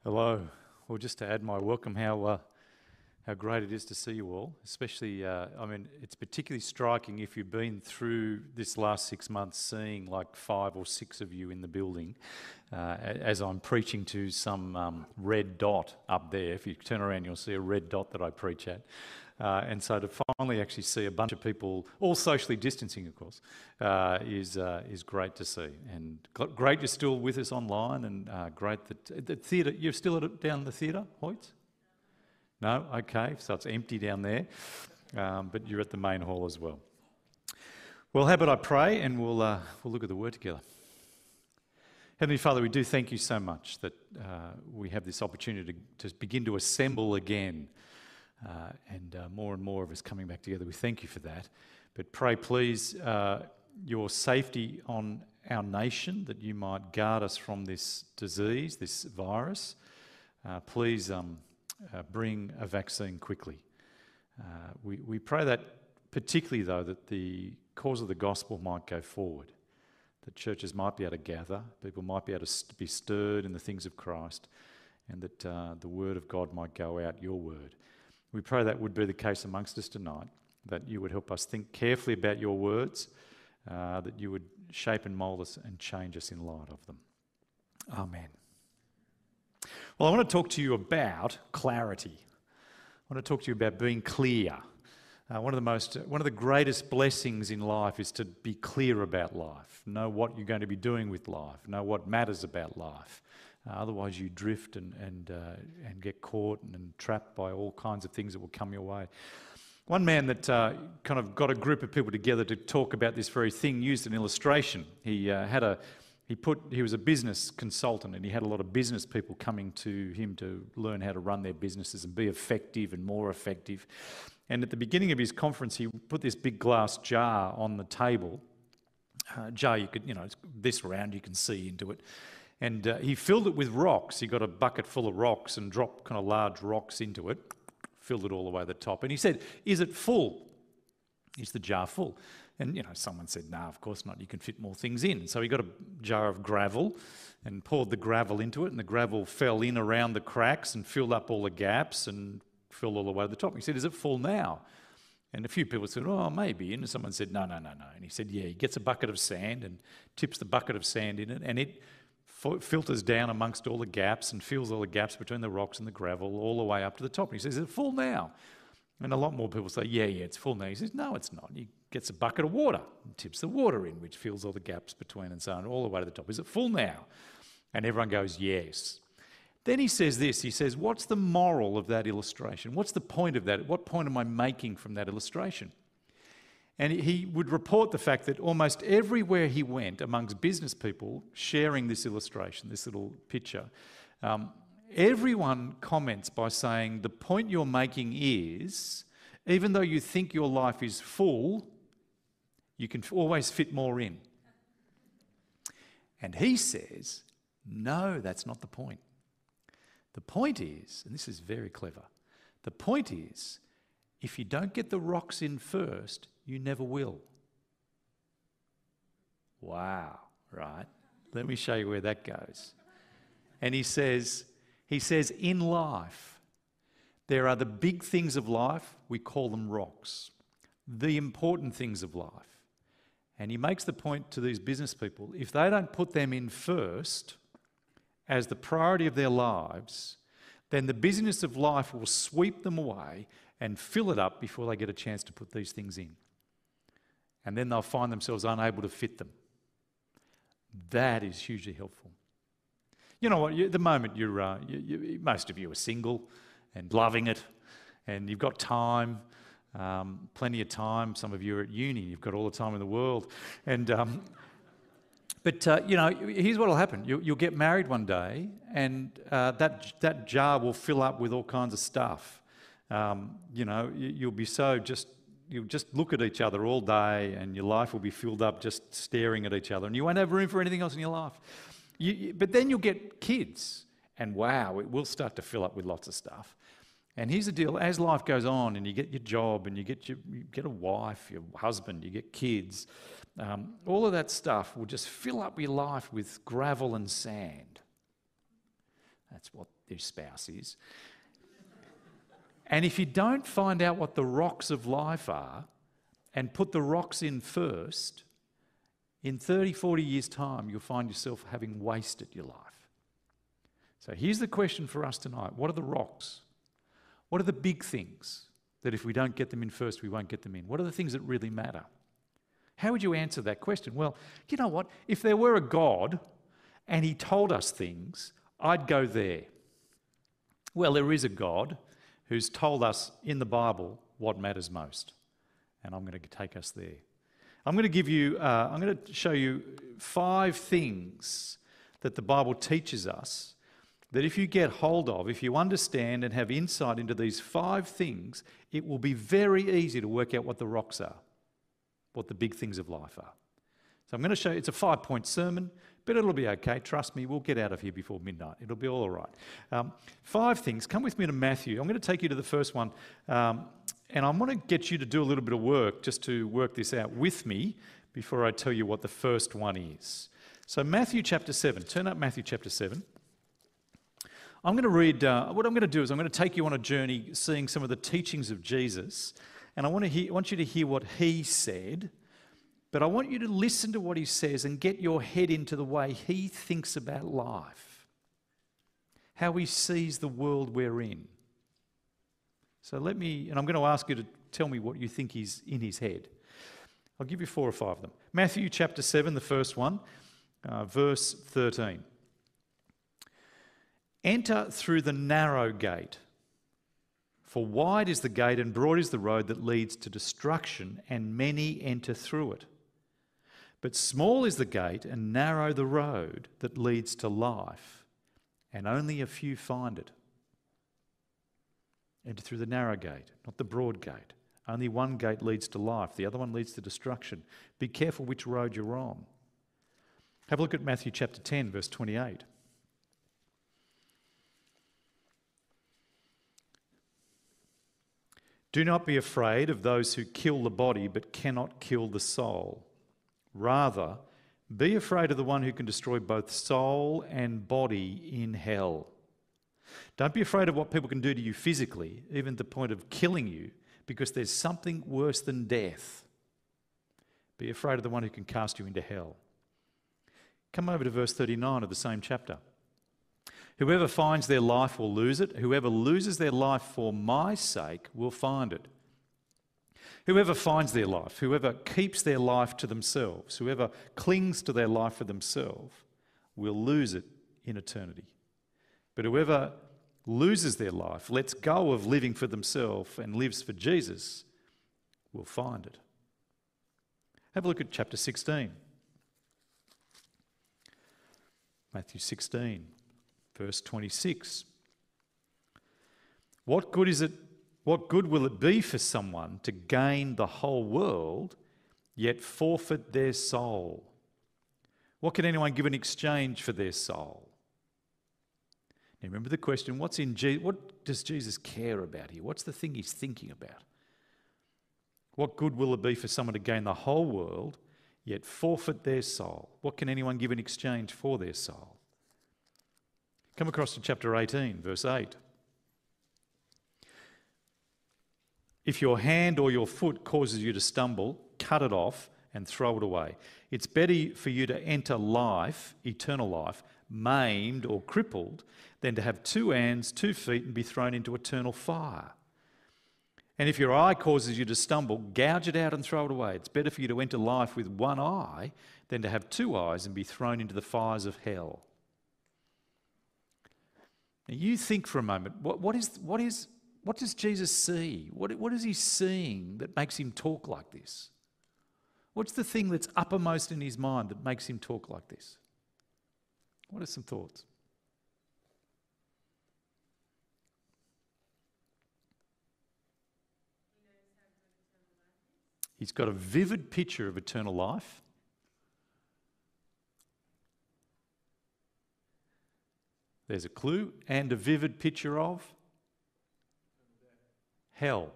Hello. Well, just to add my welcome, how great it is to see you all. Especially, it's particularly striking if you've been through this last 6 months, seeing like 5 or 6 of you in the building, as I'm preaching to some red dot up there. If you turn around, you'll see a red dot that I preach at. And so to finally actually see a bunch of people, all socially distancing, of course, is great to see. And great you're still with us online, and great that the theatre, you're still down the theatre, Hoyts? No? Okay, so it's empty down there, but you're at the main hall as well. Well, how about I pray and we'll look at the Word together. Heavenly Father, we do thank you so much that we have this opportunity to begin to assemble again, and more of us coming back together. We thank you for that. But pray, please, your safety on our nation, that you might guard us from this disease, this virus. Please bring a vaccine quickly. We pray that particularly, though, that the cause of the gospel might go forward, that churches might be able to gather, people might be able to be stirred in the things of Christ, and that the word of God might go out, your word. We pray that would be the case amongst us tonight, that you would help us think carefully about your words, that you would shape and mould us and change us in light of them. Amen. Well, I want to talk to you about clarity. I want to talk to you about being clear. One of the greatest blessings in life is to be clear about life, know what you're going to be doing with life, know what matters about life. Otherwise you drift and get caught and trapped by all kinds of things that will come your way. One man that kind of got a group of people together to talk about this very thing used an illustration. He was a business consultant, and he had a lot of business people coming to him to learn how to run their businesses and be effective and more effective. And at the beginning of his conference, he put this big glass jar on the table. Jar, you could, it's this round, you can see into it. And he filled it with rocks. He got a bucket full of rocks and dropped kind of large rocks into it, filled it all the way to the top. And he said, "Is it full? Is the jar full?" And, someone said, "No, of course not. You can fit more things in." So he got a jar of gravel and poured the gravel into it, and the gravel fell in around the cracks and filled up all the gaps and filled all the way to the top. He said, "Is it full now?" And a few people said, "Oh, maybe." And someone said, No. And he said, "Yeah." He gets a bucket of sand and tips the bucket of sand in it, and it filters down amongst all the gaps and fills all the gaps between the rocks and the gravel all the way up to the top. And he says, "Is it full now?" And a lot more people say, yeah, it's full now. He says, "No, it's not." He gets a bucket of water and tips the water in, which fills all the gaps between and so on, all the way to the top. "Is it full now?" And everyone goes, "Yes." Then he says this, he says, "What's the moral of that illustration? What's the point of that? What point am I making from that illustration?" And he would report the fact that almost everywhere he went amongst business people sharing this illustration, this little picture, everyone comments by saying, the point you're making is, even though you think your life is full, you can always fit more in. And he says, no, that's not the point. The point is, and this is very clever, the point is, if you don't get the rocks in first, you never will. Wow, right? Let me show you where that goes. And he says, in life, there are the big things of life, we call them rocks, the important things of life. And he makes the point to these business people, if they don't put them in first as the priority of their lives, then the business of life will sweep them away and fill it up before they get a chance to put these things in. And then they'll find themselves unable to fit them. That is hugely helpful. You know what, at the moment most of you are single and loving it, and you've got time, plenty of time. Some of you are at uni, you've got all the time in the world. And But here's what will happen. You'll get married one day, and that jar will fill up with all kinds of stuff. You'll be you'll just look at each other all day, and your life will be filled up just staring at each other, and you won't have room for anything else in your life. But then you'll get kids, and wow, it will start to fill up with lots of stuff. And here's the deal: as life goes on, and you get your job, and you get a wife, your husband, you get kids, all of that stuff will just fill up your life with gravel and sand. That's what their spouse is. And if you don't find out what the rocks of life are and put the rocks in first, in 30, 40 years' time, you'll find yourself having wasted your life. So here's the question for us tonight. What are the rocks? What are the big things that if we don't get them in first, we won't get them in? What are the things that really matter? How would you answer that question? Well, you know what? If there were a God and he told us things, I'd go there. Well, there is a God who's told us in the Bible what matters most. And I'm going to take us there. I'm going to show you 5 things that the Bible teaches us that if you get hold of, if you understand and have insight into these 5 things, it will be very easy to work out what the rocks are, what the big things of life are. So I'm going to show you, it's a 5-point sermon, but it'll be okay. Trust me, we'll get out of here before midnight. It'll be all right. 5 things. Come with me to Matthew. I'm going to take you to the first one, and I want to get you to do a little bit of work just to work this out with me before I tell you what the first one is. So Matthew chapter 7. Turn up Matthew chapter 7. I'm going to read, what I'm going to do is I'm going to take you on a journey seeing some of the teachings of Jesus, and I want you to hear what he said, but I want you to listen to what he says and get your head into the way he thinks about life, how he sees the world we're in. So and I'm going to ask you to tell me what you think is in his head. I'll give you 4 or 5 of them. Matthew chapter 7, the first one, verse 13. Enter through the narrow gate, for wide is the gate and broad is the road that leads to destruction, and many enter through it. But small is the gate and narrow the road that leads to life, and only a few find it. Enter through the narrow gate, not the broad gate. Only one gate leads to life, the other one leads to destruction. Be careful which road you're on. Have a look at Matthew chapter 10, verse 28. Do not be afraid of those who kill the body but cannot kill the soul. Rather, be afraid of the one who can destroy both soul and body in hell. Don't be afraid of what people can do to you physically, even to the point of killing you, because there's something worse than death. Be afraid of the one who can cast you into hell. Come over to verse 39 of the same chapter. Whoever finds their life will lose it. Whoever loses their life for my sake will find it. Whoever finds their life, whoever keeps their life to themselves, whoever clings to their life for themselves will lose it in eternity. But whoever loses their life, lets go of living for themselves and lives for Jesus, will find it. Have a look at chapter 16. Matthew 16. Verse 26. What good will it be for someone to gain the whole world, yet forfeit their soul? What can anyone give in exchange for their soul? Now remember the question, what does Jesus care about here? What's the thing he's thinking about? What good will it be for someone to gain the whole world, yet forfeit their soul? What can anyone give in exchange for their soul? Come across to chapter 18, verse 8. If your hand or your foot causes you to stumble, cut it off and throw it away. It's better for you to enter life, eternal life, maimed or crippled, than to have 2 hands, 2 feet, and be thrown into eternal fire. And if your eye causes you to stumble, gouge it out and throw it away. It's better for you to enter life with 1 eye than to have 2 eyes and be thrown into the fires of hell. Now you think for a moment, what does Jesus see? What is he seeing that makes him talk like this? What's the thing that's uppermost in his mind that makes him talk like this? What are some thoughts? He's got a vivid picture of eternal life. There's a clue, and a vivid picture of hell.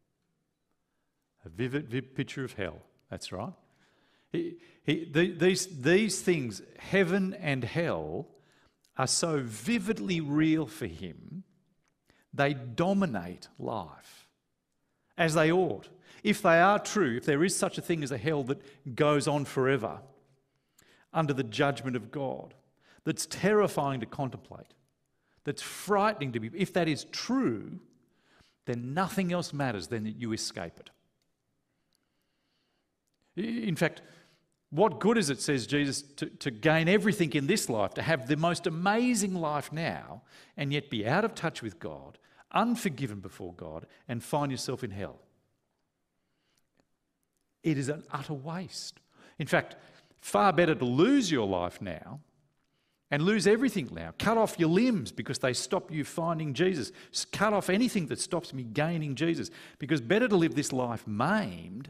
A vivid picture of hell. That's right. These things, heaven and hell, are so vividly real for him, they dominate life, as they ought. If they are true, if there is such a thing as a hell that goes on forever under the judgment of God, that's terrifying to contemplate, that's frightening to be, if that is true, then nothing else matters than that you escape it. In fact, what good is it, says Jesus, to gain everything in this life, to have the most amazing life now, and yet be out of touch with God, unforgiven before God, and find yourself in hell? It is an utter waste. In fact, far better to lose your life now and lose everything now. Cut off your limbs because they stop you finding Jesus. Cut off anything that stops me gaining Jesus. Because better to live this life maimed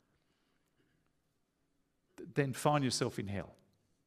than find yourself in hell.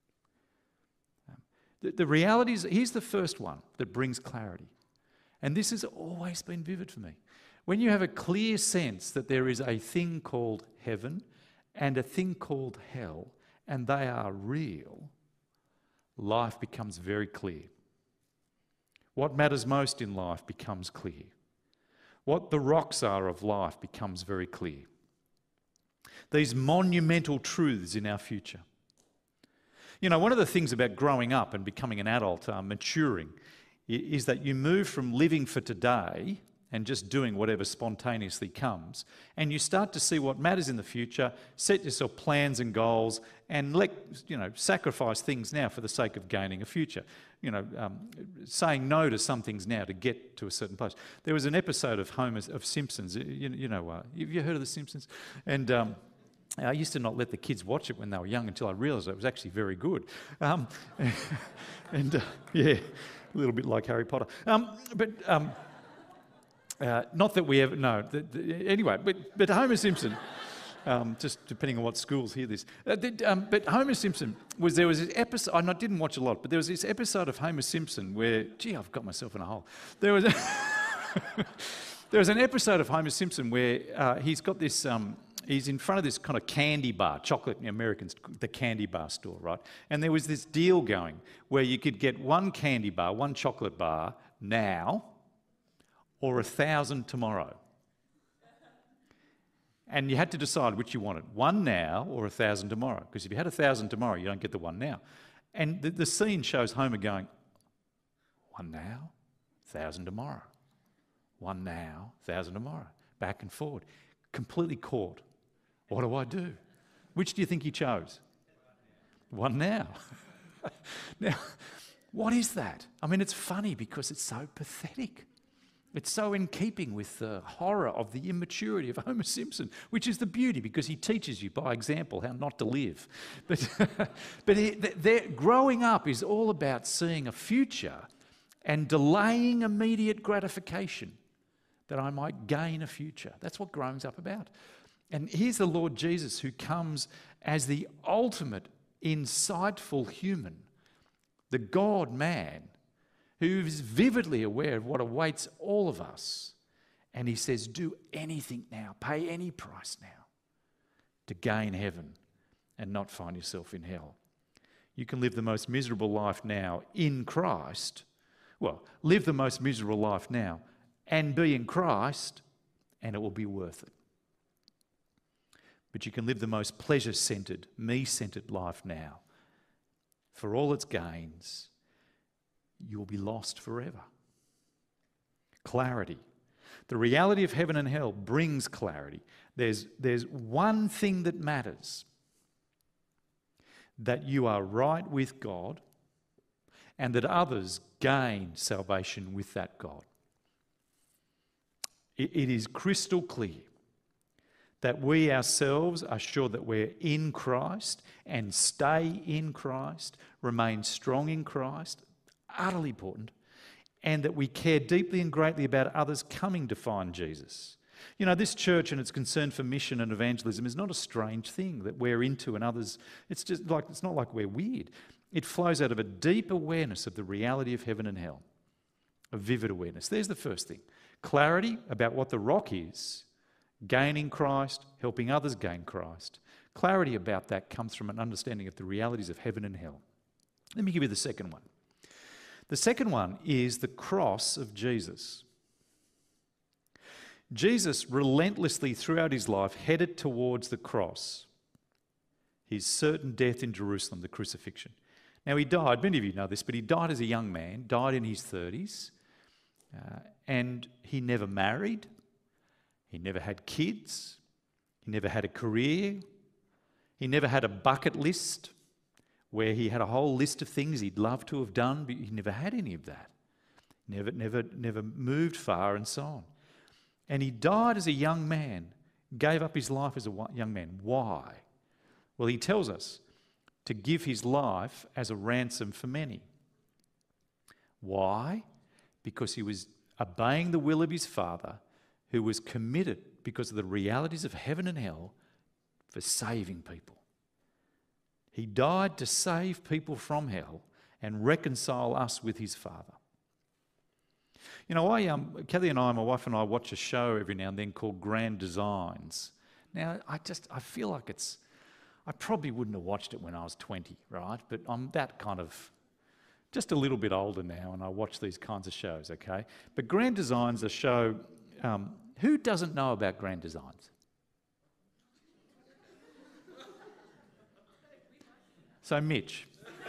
The reality is, here's the first one that brings clarity. And this has always been vivid for me. When you have a clear sense that there is a thing called heaven and a thing called hell, and they are real, life becomes very clear. What matters most in life becomes clear. What the rocks are of life becomes very clear. These monumental truths in our future. You know, one of the things about growing up and becoming an adult, maturing, is that you move from living for today and just doing whatever spontaneously comes, and you start to see what matters in the future, set yourself plans and goals, and sacrifice things now for the sake of gaining a future. Saying no to some things now to get to a certain place. There was an episode of Simpsons. Have you heard of The Simpsons? And I used to not let the kids watch it when they were young until I realised it was actually very good. Yeah, a little bit like Harry Potter. Not that we ever, no. Anyway, but Homer Simpson, just depending on what schools hear this. But Homer Simpson, there was this episode, I didn't watch a lot, but there was this episode of Homer Simpson where, I've got myself in a hole. There was an episode of Homer Simpson where he's got this, he's in front of this kind of candy bar, chocolate, Americans, the candy bar store, right? And there was this deal going where you could get one candy bar, one chocolate bar now, or 1,000 tomorrow. And you had to decide which you wanted, one now or 1,000 tomorrow. Because if you had 1,000 tomorrow, you don't get the one now. And the scene shows Homer going, one now, 1,000 tomorrow. One now, 1,000 tomorrow. Back and forward. Completely caught. What do I do? Which do you think he chose? One now. Now, what is that? I mean, it's funny because it's so pathetic. It's so in keeping with the horror of the immaturity of Homer Simpson, which is the beauty because he teaches you by example how not to live. But growing up is all about seeing a future and delaying immediate gratification that I might gain a future. That's what growing's up about. And here's the Lord Jesus who comes as the ultimate insightful human, the God-man, who is vividly aware of what awaits all of us. And he says, do anything now, pay any price now to gain heaven and not find yourself in hell. You can live the most miserable life now in Christ. Well, live the most miserable life now and be in Christ, and it will be worth it. But you can live the most pleasure-centred, me-centred life now. For all its gains, you'll be lost forever. Clarity. The reality of heaven and hell brings clarity. There's one thing that matters, that you are right with God and that others gain salvation with that God. It is crystal clear that we ourselves are sure that we're in Christ and stay in Christ, remain strong in Christ, utterly important, and that we care deeply and greatly about others coming to find Jesus. You know, this church and its concern for mission and evangelism is not a strange thing that we're into and others. It's not like we're weird. It flows out of a deep awareness of the reality of heaven and hell, a vivid awareness. There's the first thing. Clarity about what the rock is, gaining Christ, helping others gain Christ. Clarity about that comes from an understanding of the realities of heaven and hell. Let me give you the second one. The second one is the cross of Jesus. Jesus relentlessly throughout his life headed towards the cross, his certain death in Jerusalem, the crucifixion. Now he died, many of you know this, but he died as a young man, died in his 30s, and he never married, he never had kids, he never had a career, he never had a bucket list where he had a whole list of things he'd love to have done, but he never had any of that. Never moved far and so on. And he died as a young man, gave up his life as a young man. Why? Well, he tells us to give his life as a ransom for many. Why? Because he was obeying the will of his Father, who was committed, because of the realities of heaven and hell, for saving people. He died to save people from hell and reconcile us with his Father. You know, Kelly and I, my wife and I, watch a show every now and then called Grand Designs. Now, I feel like I probably wouldn't have watched it when I was 20, right? But I'm that kind of, just a little bit older now, and I watch these kinds of shows, okay? But Grand Designs, a show, who doesn't know about Grand Designs? So Mitch.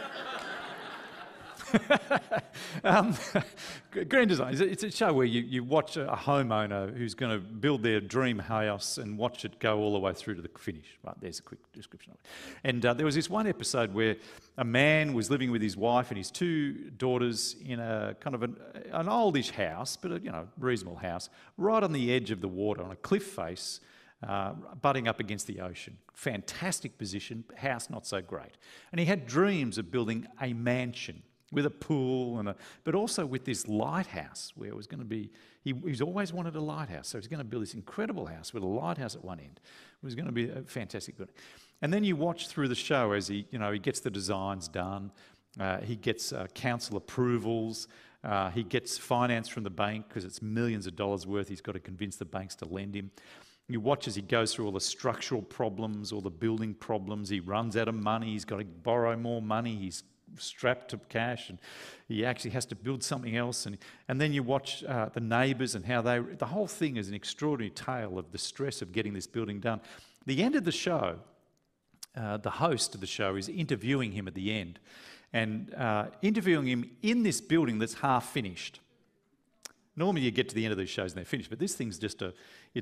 Grand Design, it's a show where you watch a homeowner who's going to build their dream house and watch it go all the way through to the finish. Right, there's a quick description of it. And there was this one episode where a man was living with his wife and his two daughters in a kind of an oldish house, but a reasonable house, right on the edge of the water, on a cliff face, butting up against the ocean. Fantastic position, house not so great. And he had dreams of building a mansion with a pool but also with this lighthouse where it was going to be, he's always wanted a lighthouse, so he's going to build this incredible house with a lighthouse at one end. It was going to be a fantastic good. And then you watch through the show as he gets the designs done, he gets council approvals, he gets finance from the bank because it's millions of dollars worth. He's got to convince the banks to lend him. You watch as he goes through all the structural problems, all the building problems. He runs out of money. He's got to borrow more money. He's strapped to cash, and he actually has to build something else. And then you watch the neighbours and how the whole thing is an extraordinary tale of the stress of getting this building done. The end of the show, the host of the show is interviewing him at the end, and interviewing him in this building that's half finished. Normally you get to the end of these shows and they're finished, but this thing's just the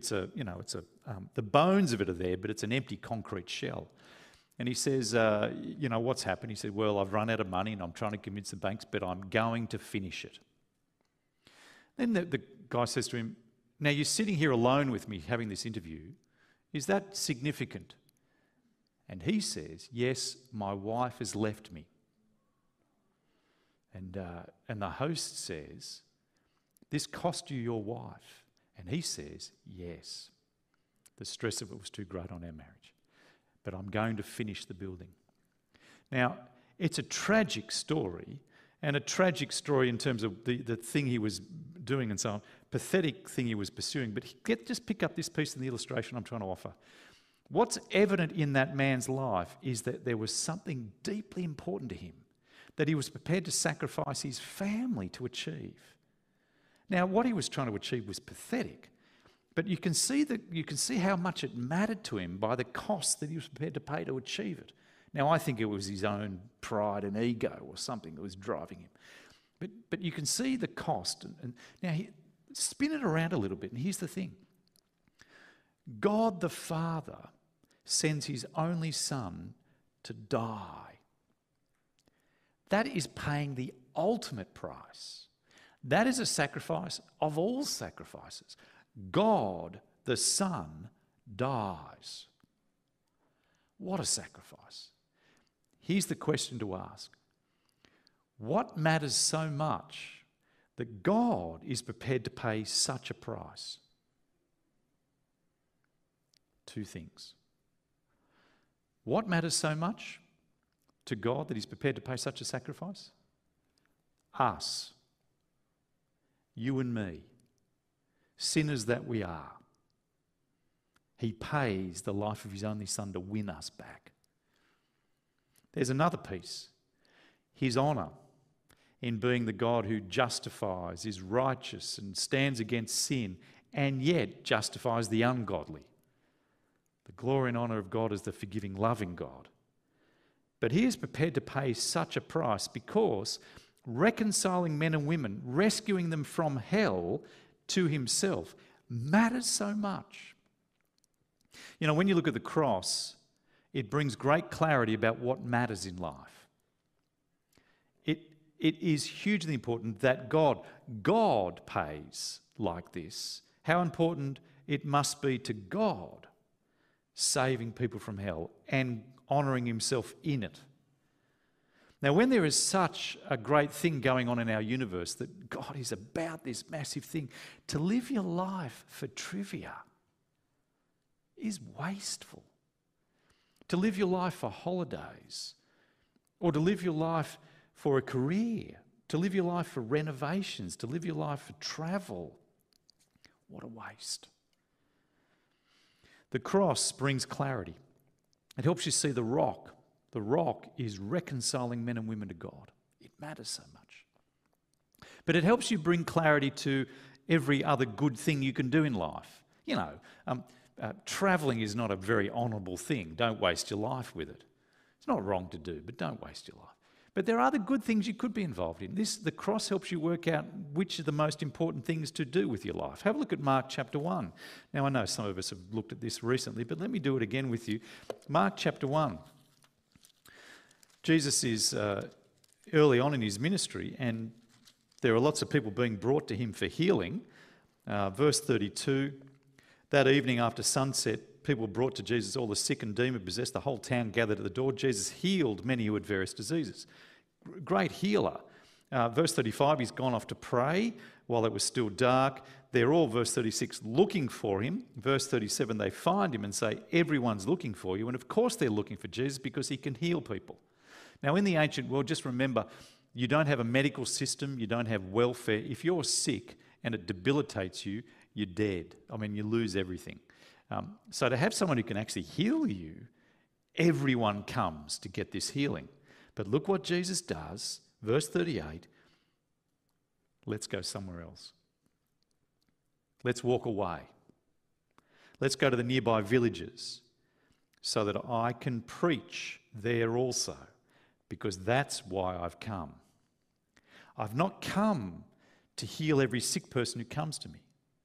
bones of it are there, but it's an empty concrete shell. And he says, what's happened? He said, well, I've run out of money and I'm trying to convince the banks, but I'm going to finish it. Then the guy says to him, now you're sitting here alone with me having this interview. Is that significant? And he says, yes, my wife has left me. And the host says, this cost you your wife? And he says, yes. The stress of it was too great on our marriage. But I'm going to finish the building. Now, it's a tragic story, and a tragic story in terms of the thing he was doing and so on, pathetic thing he was pursuing. But just pick up this piece in the illustration I'm trying to offer. What's evident in that man's life is that there was something deeply important to him that he was prepared to sacrifice his family to achieve. Now, what he was trying to achieve was pathetic, but you can see how much it mattered to him by the cost that he was prepared to pay to achieve it. Now, I think it was his own pride and ego or something that was driving him. But you can see the cost. And now, spin it around a little bit, and here's the thing. God the Father sends his only Son to die. That is paying the ultimate price. That is a sacrifice of all sacrifices. God, the Son, dies. What a sacrifice. Here's the question to ask. What matters so much that God is prepared to pay such a price? Two things. What matters so much to God that he's prepared to pay such a sacrifice? Us. You and me, sinners that we are. He pays the life of his only Son to win us back. There's another piece. His honour. in being the God who justifies, is righteous and stands against sin, and yet justifies the ungodly. The glory and honour of God as the forgiving, loving God. But he is prepared to pay such a price because reconciling men and women, rescuing them from hell to himself, matters so much. You know, when you look at the cross, it brings great clarity about what matters in life. It is hugely important that God pays like this. How important it must be to God saving people from hell and honouring himself in it. Now, when there is such a great thing going on in our universe that God is about this massive thing, to live your life for trivia is wasteful. To live your life for holidays, or to live your life for a career, to live your life for renovations, to live your life for travel. What a waste. The cross brings clarity. It helps you see the rock. The rock is reconciling men and women to God. It matters so much. But it helps you bring clarity to every other good thing you can do in life. You know, travelling is not a very honourable thing. Don't waste your life with it. It's not wrong to do, but don't waste your life. But there are other good things you could be involved in. The cross helps you work out which are the most important things to do with your life. Have a look at Mark chapter 1. Now, I know some of us have looked at this recently, but let me do it again with you. Mark chapter 1. Jesus is early on in his ministry, and there are lots of people being brought to him for healing. Verse 32, that evening after sunset, people brought to Jesus all the sick and demon-possessed. The whole town gathered at the door. Jesus healed many who had various diseases. Great healer. Verse 35, he's gone off to pray while it was still dark. They're all, verse 36, looking for him. Verse 37, they find him and say, everyone's looking for you. And of course they're looking for Jesus because he can heal people. Now, in the ancient world, just remember, you don't have a medical system, you don't have welfare. If you're sick and it debilitates you, you're dead. I mean, you lose everything. So to have someone who can actually heal you, everyone comes to get this healing. But look what Jesus does. Verse 38, let's go somewhere else. Let's walk away. Let's go to the nearby villages so that I can preach there also, because that's why I've come. I've not come to heal every sick person who comes to me.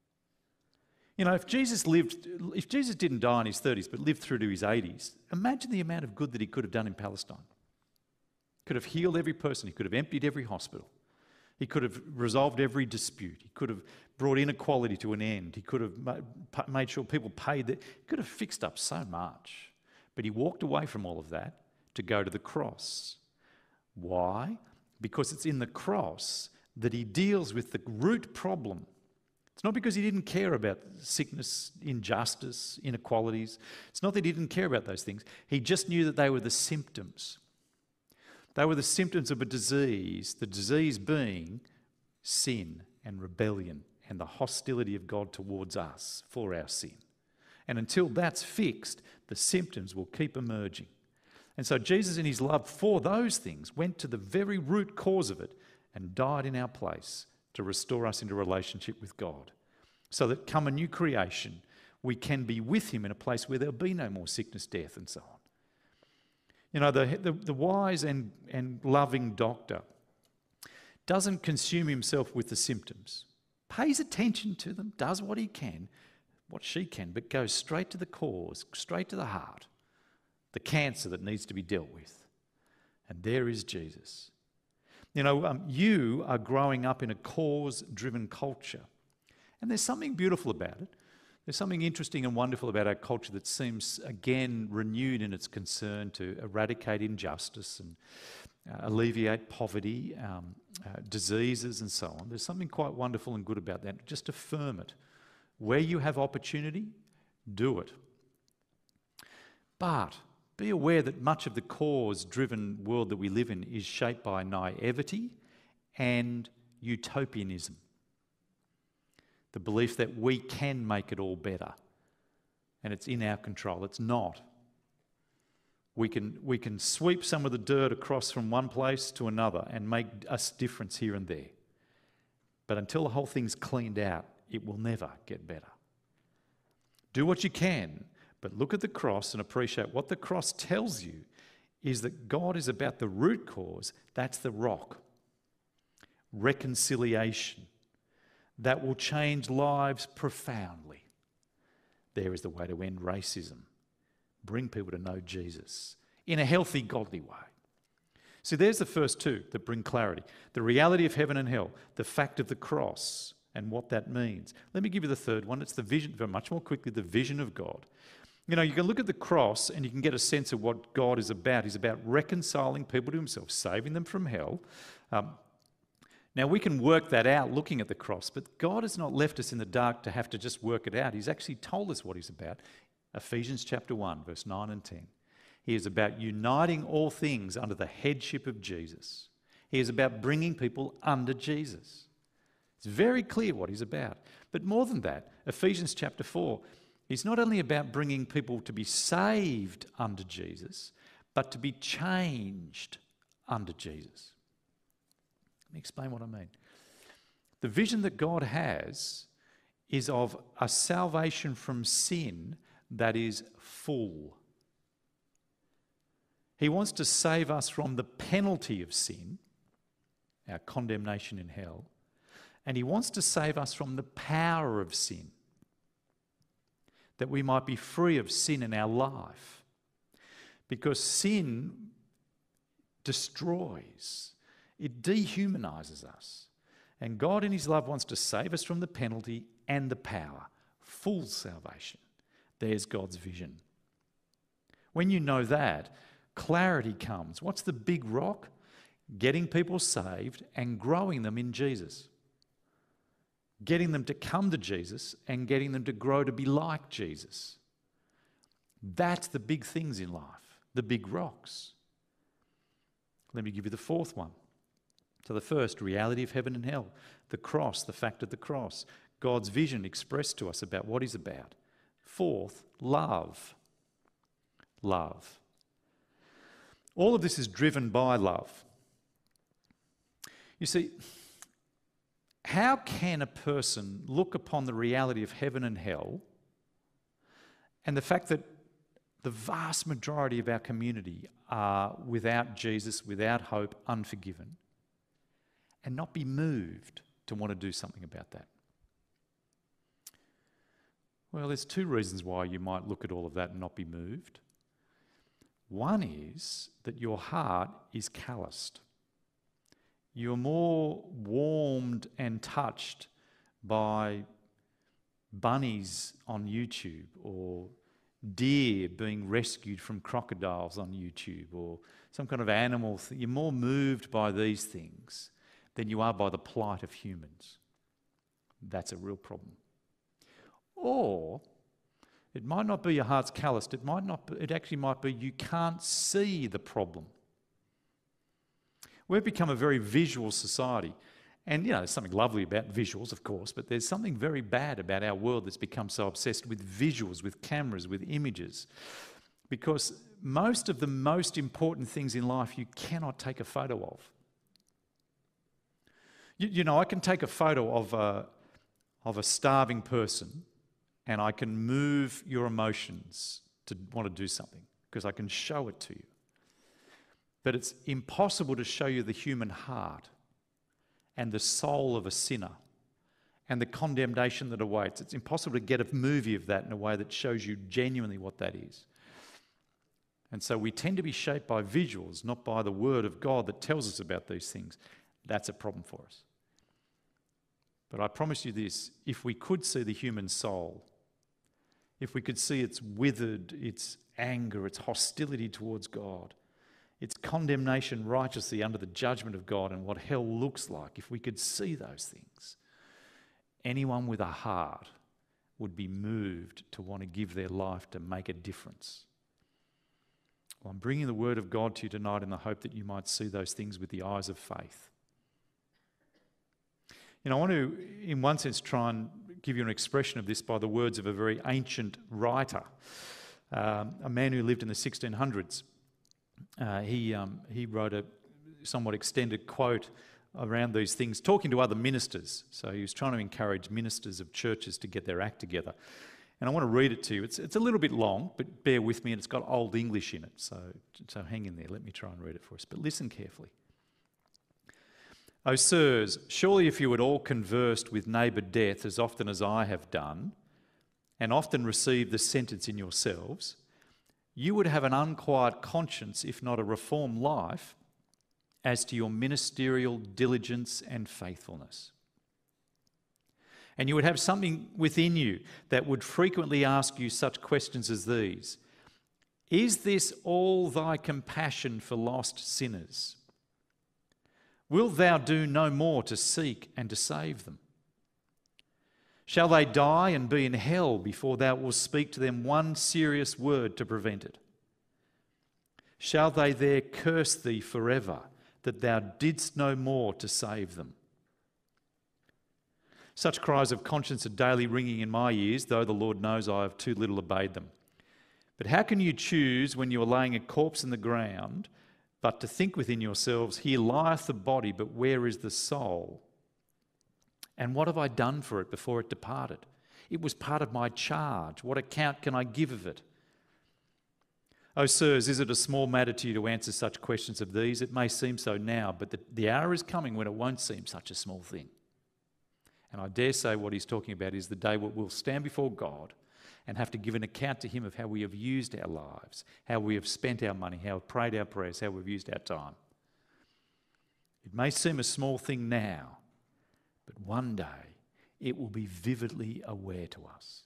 You know, if Jesus didn't die in his 30s but lived through to his 80s, imagine the amount of good that he could have done in Palestine. Could have healed every person. He could have emptied every hospital. He could have resolved every dispute. He could have brought inequality to an end. He could have made sure people paid. He could have fixed up so much. But he walked away from all of that to go to the cross. Why? Because it's in the cross that he deals with the root problem. It's not because he didn't care about sickness, injustice, inequalities. It's not that he didn't care about those things. He just knew that they were the symptoms. They were the symptoms of a disease, the disease being sin and rebellion and the hostility of God towards us for our sin. And until that's fixed, the symptoms will keep emerging. And so Jesus, in his love for those things, went to the very root cause of it and died in our place to restore us into relationship with God, so that come a new creation, we can be with him in a place where there'll be no more sickness, death, and so on. You know, the wise and loving doctor doesn't consume himself with the symptoms, pays attention to them, does what he can, what she can, but goes straight to the cause, straight to the heart, the cancer that needs to be dealt with. And there is Jesus. You know, you are growing up in a cause-driven culture. And there's something beautiful about it. There's something interesting and wonderful about our culture that seems, again, renewed in its concern to eradicate injustice and alleviate poverty, diseases and so on. There's something quite wonderful and good about that. Just affirm it. Where you have opportunity, do it. But be aware that much of the cause-driven world that we live in is shaped by naivety and utopianism. The belief that we can make it all better and it's in our control. It's not. We can sweep some of the dirt across from one place to another and make a difference here and there. But until the whole thing's cleaned out, it will never get better. Do what you can, but look at the cross and appreciate what the cross tells you is that God is about the root cause. That's the rock. Reconciliation. That will change lives profoundly. There is the way to end racism. Bring people to know Jesus in a healthy, godly way. So there's the first two that bring clarity. The reality of heaven and hell, the fact of the cross and what that means. Let me give you the third one. It's the vision, very much more quickly, the vision of God. You know, you can look at the cross and you can get a sense of what God is about. He's about reconciling people to himself, saving them from hell. Now, we can work that out looking at the cross, but God has not left us in the dark to have to just work it out. He's actually told us what he's about. Ephesians chapter 1, verse 9 and 10. He is about uniting all things under the headship of Jesus. He is about bringing people under Jesus. It's very clear what he's about. But more than that, Ephesians chapter 4, he's not only about bringing people to be saved under Jesus, but to be changed under Jesus. Let me explain what I mean. The vision that God has is of a salvation from sin that is full. He wants to save us from the penalty of sin, our condemnation in hell, and he wants to save us from the power of sin, that we might be free of sin in our life. Because sin destroys, it dehumanises us. And God in his love wants to save us from the penalty and the power, full salvation. There's God's vision. When you know that, clarity comes. What's the big rock? Getting people saved and growing them in Jesus. Getting them to come to Jesus and getting them to grow to be like Jesus. That's the big things in life, the big rocks. Let me give you the fourth one. So the first, reality of heaven and hell. The cross, the fact of the cross. God's vision expressed to us about what he's about. Fourth, love. Love. All of this is driven by love. You see, how can a person look upon the reality of heaven and hell and the fact that the vast majority of our community are without Jesus, without hope, unforgiven, and not be moved to want to do something about that? Well, there's two reasons why you might look at all of that and not be moved. One is that your heart is calloused. You're more warmed and touched by bunnies on YouTube or deer being rescued from crocodiles on YouTube or some kind of animal. You're more moved by these things than you are by the plight of humans. That's a real problem. Or it might not be your heart's calloused. It actually might be you can't see the problem. We've become a very visual society. And, there's something lovely about visuals, of course, but there's something very bad about our world that's become so obsessed with visuals, with cameras, with images. Because most of the most important things in life you cannot take a photo of. I can take a photo of a starving person and I can move your emotions to want to do something because I can show it to you. But it's impossible to show you the human heart and the soul of a sinner and the condemnation that awaits. It's impossible to get a movie of that in a way that shows you genuinely what that is. And so we tend to be shaped by visuals, not by the Word of God that tells us about these things. That's a problem for us. But I promise you this, if we could see the human soul, if we could see its withered, its anger, its hostility towards God, its condemnation righteously under the judgment of God and what hell looks like, if we could see those things, anyone with a heart would be moved to want to give their life to make a difference. Well, I'm bringing the Word of God to you tonight in the hope that you might see those things with the eyes of faith. I want to, in one sense, try and give you an expression of this by the words of a very ancient writer, a man who lived in the 1600s. he wrote a somewhat extended quote around these things, talking to other ministers. So he was trying to encourage ministers of churches to get their act together. And I want to read it to you. It's a little bit long, but bear with me, and it's got Old English in it. So hang in there. Let me try and read it for us. But listen carefully. O sirs, surely if you had all conversed with neighbour death as often as I have done, and often received the sentence in yourselves, you would have an unquiet conscience, if not a reformed life, as to your ministerial diligence and faithfulness. And you would have something within you that would frequently ask you such questions as these. Is this all thy compassion for lost sinners? Wilt thou do no more to seek and to save them? Shall they die and be in hell before thou wilt speak to them one serious word to prevent it? Shall they there curse thee forever, that thou didst no more to save them? Such cries of conscience are daily ringing in my ears, though the Lord knows I have too little obeyed them. But how can you choose when you are laying a corpse in the ground, but to think within yourselves, here lieth the body, but where is the soul? And what have I done for it before it departed? It was part of my charge. What account can I give of it? O sirs, is it a small matter to you to answer such questions of these? It may seem so now, but the hour is coming when it won't seem such a small thing. And I dare say what he's talking about is the day when we'll stand before God and have to give an account to him of how we have used our lives, how we have spent our money, how we've prayed our prayers, how we've used our time. It may seem a small thing now, but one day it will be vividly aware to us.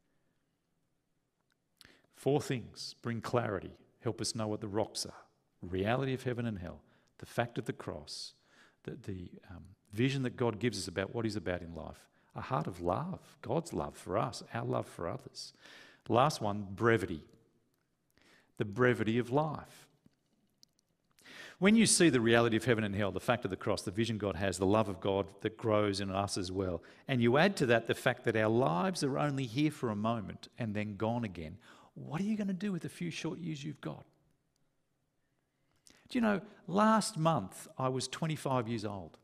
4 things bring clarity, help us know what the rocks are: reality of heaven and hell, the fact of the cross, the vision that God gives us about what he's about in life, a heart of love, God's love for us, our love for others. Last one, brevity, the brevity of life. When you see the reality of heaven and hell, the fact of the cross, the vision God has, the love of God that grows in us as well, and you add to that the fact that our lives are only here for a moment and then gone again, what are you going to do with the few short years you've got? Do you know, last month I was 25 years old.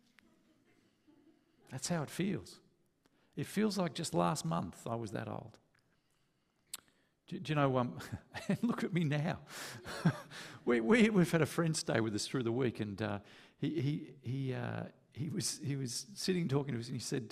That's how it feels. It feels like just last month I was that old. Do you know, look at me now. We've had a friend stay with us through the week, and he was sitting talking to us, and he said,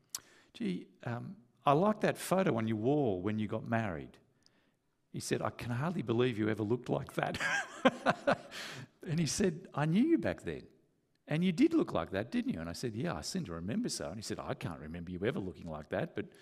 I like that photo on your wall when you got married. He said, I can hardly believe you ever looked like that. And he said, I knew you back then. And you did look like that, didn't you? And I said, yeah, I seem to remember so. And he said, I can't remember you ever looking like that. But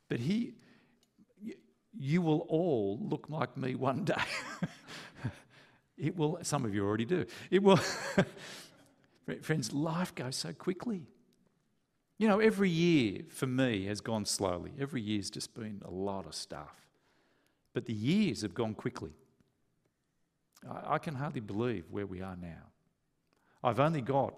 you will all look like me one day. It will. Some of you already do. It will. Friends, life goes so quickly. You know, every year for me has gone slowly. Every year's just been a lot of stuff. But the years have gone quickly. I can hardly believe where we are now. I've only got,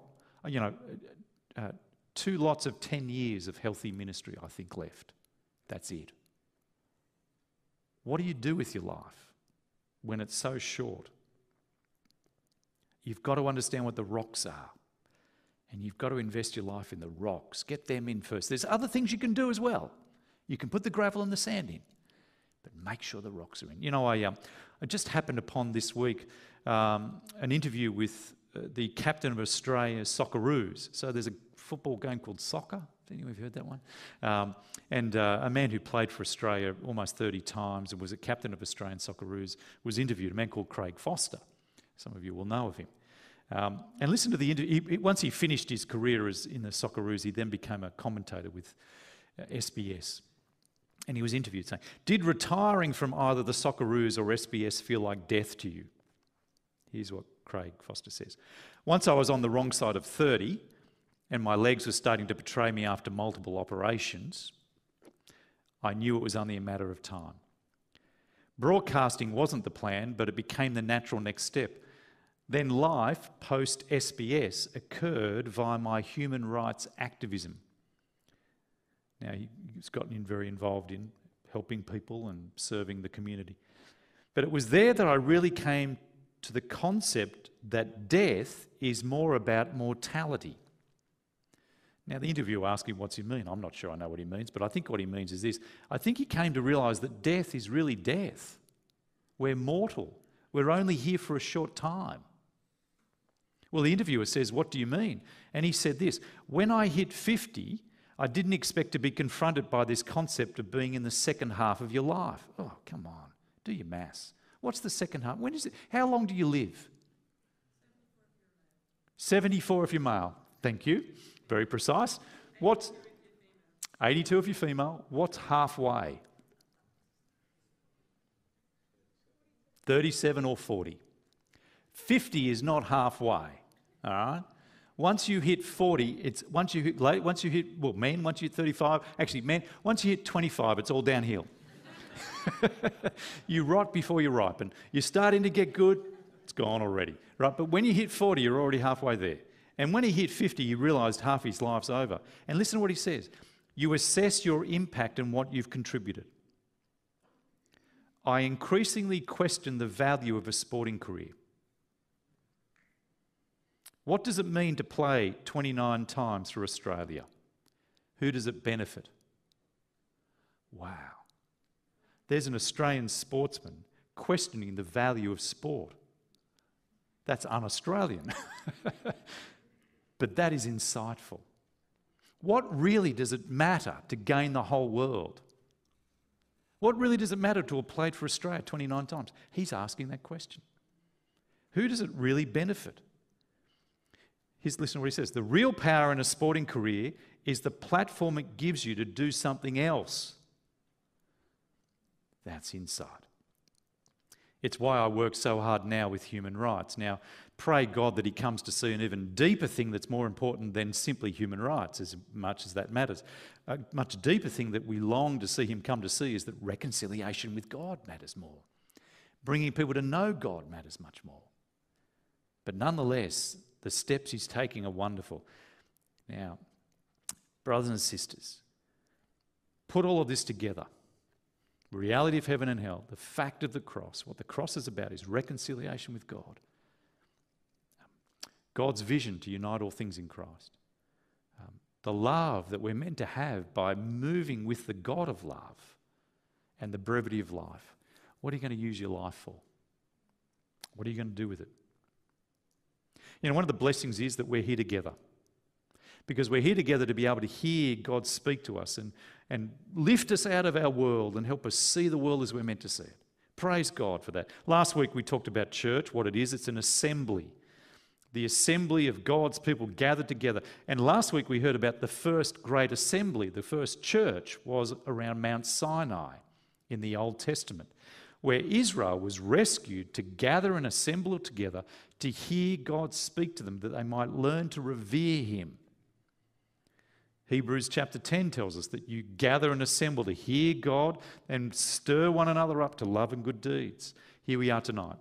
2 lots of 10 years of healthy ministry, I think, left. That's it. What do you do with your life when it's so short? You've got to understand what the rocks are. And you've got to invest your life in the rocks. Get them in first. There's other things you can do as well. You can put the gravel and the sand in. But make sure the rocks are in. You know, I just happened upon this week an interview with the captain of Australia's Socceroos. So there's a football game called soccer. Has anyone heard that one? And a man who played for Australia almost 30 times and was a captain of Australian Socceroos was interviewed, a man called Craig Foster. Some of you will know of him. And listen to the interview. Once he finished his career in the Socceroos, he then became a commentator with SBS. And he was interviewed saying, did retiring from either the Socceroos or SBS feel like death to you? Here's what Craig Foster says. Once I was on the wrong side of 30 and my legs were starting to betray me after multiple operations, I knew it was only a matter of time. Broadcasting wasn't the plan, but it became the natural next step. Then life post-SBS occurred via my human rights activism. Now, he's gotten very involved in helping people and serving the community. But it was there that I really came to the concept that death is more about mortality. Now, the interviewer asked him, what's he mean? I'm not sure I know what he means, but I think what he means is this. I think he came to realise that death is really death. We're mortal. We're only here for a short time. Well, the interviewer says, what do you mean? And he said this, when I hit 50, I didn't expect to be confronted by this concept of being in the second half of your life. Oh, come on, do your maths. What's the second half? When is it? How long do you live? 74 if you're male. Thank you. Very precise. What's 82 if you're female? What's halfway? 37 or 40. 50 is not halfway. All right. Once you hit 40, once you hit 35. Actually, men, once you hit 25, it's all downhill. You rot before you ripen. You're starting to get good, it's gone already, right? But when you hit 40, you're already halfway there. And when he hit 50, he realised half his life's over. And listen to what he says. You assess your impact and what you've contributed. I increasingly question the value of a sporting career. What does it mean to play 29 times for Australia? Who does it benefit? Wow. There's an Australian sportsman questioning the value of sport. That's un-Australian. But that is insightful. What really does it matter to gain the whole world? What really does it matter to have played for Australia 29 times? He's asking that question. Who does it really benefit? Listen to what he says. The real power in a sporting career is the platform it gives you to do something else. That's insight. It's why I work so hard now with human rights. Now, pray God that he comes to see an even deeper thing that's more important than simply human rights, as much as that matters. A much deeper thing that we long to see him come to see is that reconciliation with God matters more. Bringing people to know God matters much more. But nonetheless, the steps he's taking are wonderful. Now, brothers and sisters, put all of this together. Reality of heaven and hell, the fact of the cross. What the cross is about is reconciliation with God. God's vision to unite all things in Christ. The love that we're meant to have by moving with the God of love and the brevity of life. What are you going to use your life for? What are you going to do with it? You know, one of the blessings is that we're here together. Because we're here together to be able to hear God speak to us and lift us out of our world and help us see the world as we're meant to see it. Praise God for that. Last week we talked about church, what it is. It's an assembly. The assembly of God's people gathered together. And last week we heard about the first great assembly. The first church was around Mount Sinai in the Old Testament, where Israel was rescued to gather and assemble together to hear God speak to them, that they might learn to revere him. Hebrews chapter 10 tells us that you gather and assemble to hear God and stir one another up to love and good deeds. Here we are tonight.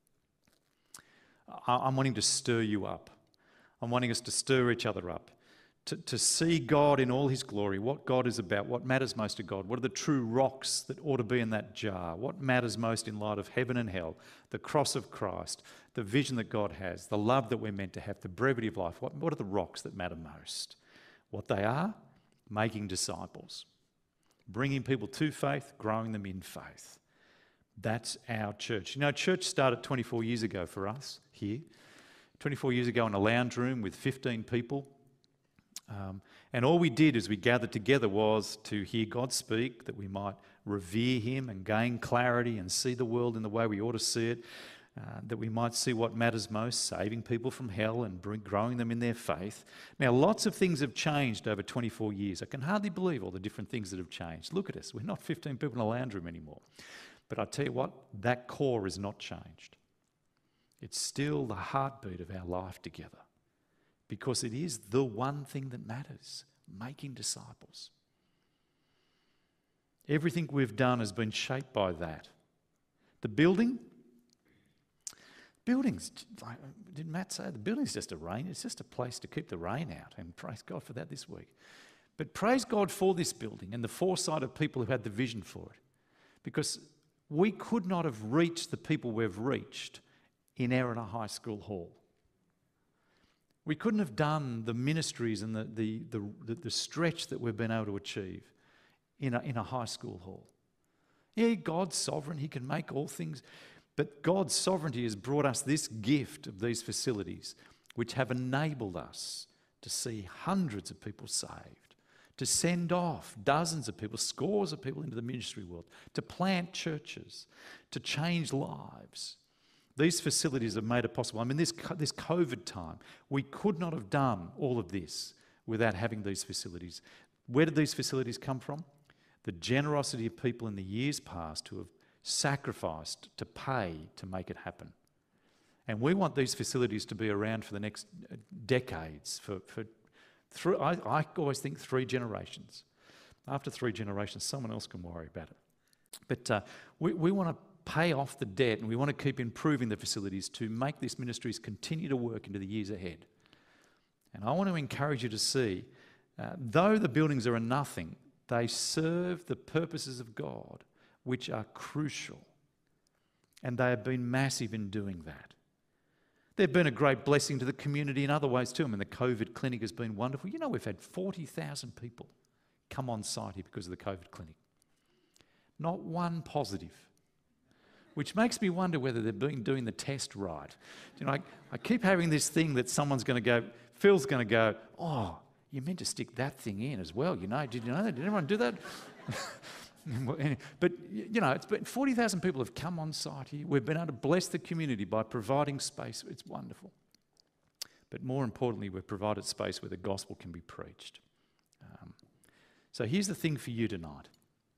I'm wanting to stir you up. I'm wanting us to stir each other up, to see God in all his glory, what God is about, what matters most to God, what are the true rocks that ought to be in that jar, what matters most in light of heaven and hell, the cross of Christ, the vision that God has, the love that we're meant to have, the brevity of life. What are the rocks that matter most? What they are? Making disciples, bringing people to faith, growing them in faith. That's our church. You know, church started 24 years ago for us here. 24 years ago in a lounge room with 15 people. And all we did as we gathered together was to hear God speak, that we might revere him and gain clarity and see the world in the way we ought to see it. That we might see what matters most, saving people from hell and growing them in their faith. Now, lots of things have changed over 24 years. I can hardly believe all the different things that have changed. Look at us. We're not 15 people in a lounge room anymore. But I tell you what, that core is not changed. It's still the heartbeat of our life together, because it is the one thing that matters, making disciples. Everything we've done has been shaped by that. The buildings, like, did Matt say, the building's just it's just a place to keep the rain out, and praise God for that this week. But praise God for this building and the foresight of people who had the vision for it, because we could not have reached the people we've reached in Erina High School Hall. We couldn't have done the ministries and the stretch that we've been able to achieve in a high school hall. Yeah, God's sovereign. He can make all things. But God's sovereignty has brought us this gift of these facilities, which have enabled us to see hundreds of people saved, to send off dozens of people, scores of people into the ministry world, to plant churches, to change lives. These facilities have made it possible. I mean, this COVID time, we could not have done all of this without having these facilities. Where did these facilities come from? The generosity of people in the years past who have sacrificed to pay to make it happen. And we want these facilities to be around for the next decades. I always think 3 generations. After 3 generations, someone else can worry about it. But we want to pay off the debt, and we want to keep improving the facilities to make these ministries continue to work into the years ahead. And I want to encourage you to see, though the buildings are a nothing, they serve the purposes of God, which are crucial. And they have been massive in doing that. They've been a great blessing to the community in other ways too. I mean, the COVID clinic has been wonderful. You know, we've had 40,000 people come on site here because of the COVID clinic. Not one positive. Which makes me wonder whether they've been doing the test right. You know, I keep having this thing that someone's going to go, Phil's going to go, oh, you meant to stick that thing in as well, you know. Did you know that? Did everyone do that? But, you know, it's been 40,000 people have come on site here. We've been able to bless the community by providing space. It's wonderful. But more importantly, we've provided space where the gospel can be preached. So here's the thing for you tonight.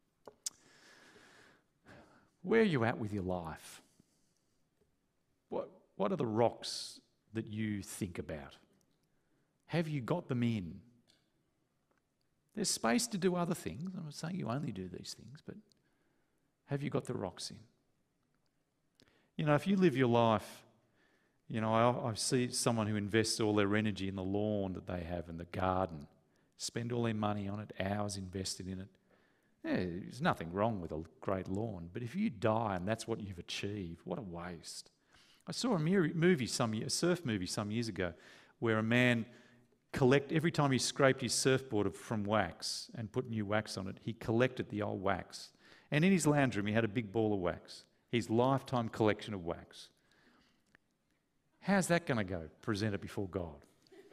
Where are you at with your life? What are the rocks that you think about? Have you got them in? There's space to do other things. I'm not saying you only do these things, but have you got the rocks in? You know, if you live your life, you know, I see someone who invests all their energy in the lawn that they have and the garden, spend all their money on it, hours invested in it. Yeah, there's nothing wrong with a great lawn, but if you die and that's what you've achieved, what a waste. I saw a surf movie some years ago where a man every time he scraped his surfboard from wax and put new wax on it, he collected the old wax. And in his lounge room, he had a big ball of wax, his lifetime collection of wax. How's that going to go, presented before God?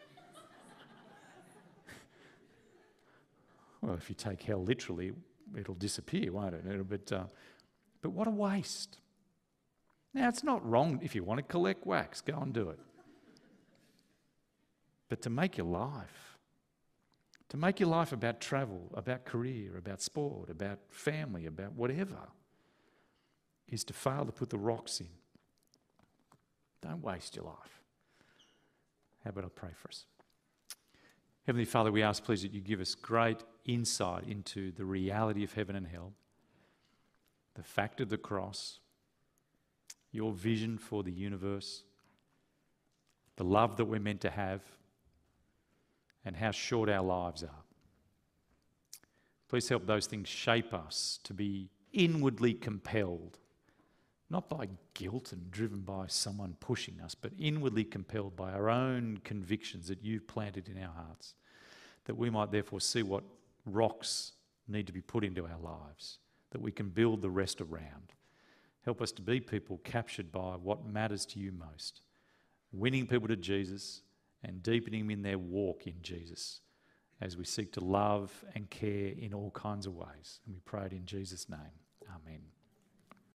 Well, if you take hell literally, it'll disappear, won't it? But what a waste. Now, it's not wrong if you want to collect wax, go and do it. But to make your life about travel, about career, about sport, about family, about whatever, is to fail to put the rocks in. Don't waste your life. How about I pray for us? Heavenly Father, we ask, please, that you give us great insight into the reality of heaven and hell, the fact of the cross, your vision for the universe, the love that we're meant to have, and how short our lives are. Please help those things shape us to be inwardly compelled, not by guilt and driven by someone pushing us, but inwardly compelled by our own convictions that you've planted in our hearts, that we might therefore see what rocks need to be put into our lives, that we can build the rest around. Help us to be people captured by what matters to you most, winning people to Jesus and deepening them in their walk in Jesus as we seek to love and care in all kinds of ways. And we pray it in Jesus' name. Amen.